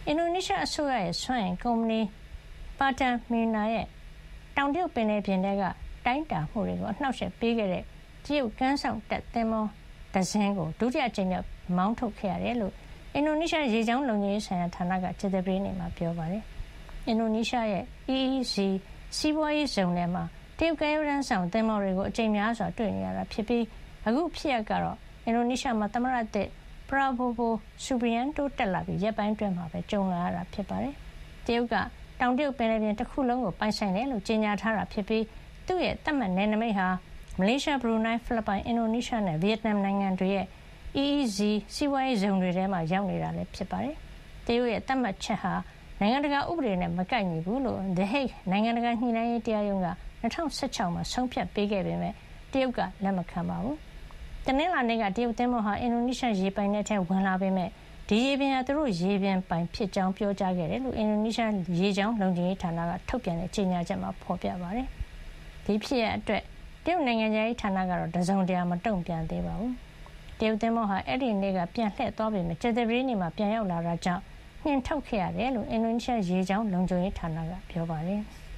အင်ဒိုနီးရှားအစိုးရရဲ့စွမ်းအင်ကုမ္ပဏီ Pertamina ရဲ့တောင်တရုတ်ပင်လယ်ပြင်ထဲကတိုင်းတာမှုတွေကိုအနှောက်အယှက်ပေးခဲ့တဲ့တရုတ်ကမ်းစောင့်တပ်သင်္ဘောတစင်းကိုဒုတိယအကြိမ်မြောက်မောင်းထုတ်ခဲ့ရတယ်လို့အင်ဒိုနီးရှားရေကြောင်းလုံခြုံရေးဆိုင်ရာဌာနကကြာသပတေးနေ့မှာပြောပါတယ်။အင်ဒိုနီးရှားရဲ့ EEZ စီးပွားရေးဇုံထဲမှာတရုတ်ကမ်းရိုးတန်းဆောင်သင်္ဘောတွေကိုအကြိမ်များစွာတွေ့နေရတာဖြစ်ပြီးအခုဖြစ်ရပ်ကတော့အင်ဒိုနီးရှားမှာသမ္မတသစ် Prabowo Subianto တက်လာပြီးရက်ပိုင်းအတွင်းမှာပဲကြုံလာရတာဖြစ်ပါတယ်။တရုတ်ကတောင်တရုတ်ပင်လယ်ပြင်တစ်ခုလုံးကိုပိုင်ဆိုင်တယ်လို့ကြေညာထားတာဖြစ်ပြီးသူ့ရဲ့သတ်မှတ်နယ်နိမိတ်ဟာမလေးရှား၊ဘရူနိုင်း၊ဖိလစ်ပိုင်၊အင်ဒိုနီးရှားနဲ့ဗီယက်နမ်နိုင်ငံတွေရဲ့ EEZ စီးပွားရေးဇုံတွေထဲမှာရောက်နေတာလည်းဖြစ်ပါတယ်။တရုတ်ရဲ့သတ်မှတ်ချက်ဟာနိုင်ငံတကာဥပဒေနဲ့မကိုက်ညီဘူးလို့ The Hague နိုင်ငံတကာညှိနှိုင်းရေးတရားရုံးက2016မှာဆုံးဖြတ်ပေးခဲ့ပေမဲ့တရုတ်ကလက်မခံပါဘူး။တနင်္လာနေ့ကတရုတ်သင်္ဘောဟာအင်ဒိုနီးရှားရေပိုင်နက်ထဲဝင်လာပေမဲ့ဒီရေပြင်ဟာသူတို့ရေပြင်ပိုင်ဖြစ်ကြောင်းပြောကြားခဲ့တယ်လို့အင်ဒိုနီးရှားရေကြောင်းလုံခြုံရေးဌာနကထုတ်ပြန်တဲ့ကြေညာချက်မှာဖော်ပြပါတယ်။ဒီဖြစ်ရပ်အတွက်တရုတ်နိုင်ငံရေးဌာနကတော့တစုံတရာမတုံ့ပြန်သေးပါဘူး။တရုတ်သင်္ဘောဟာအဲ့ဒီနေ့ကပြန်လှည့်သွားပေမဲ့ကြာသပတေးနေ့မှာပြန်ရောက်လာတာကြောင့်နှင်ထုတ်ခဲ့ရတယ်လို့အင်ဒိုနီးရှားရေကြောင်းလုံခြုံရေးဌာနကပြောပါတယ်။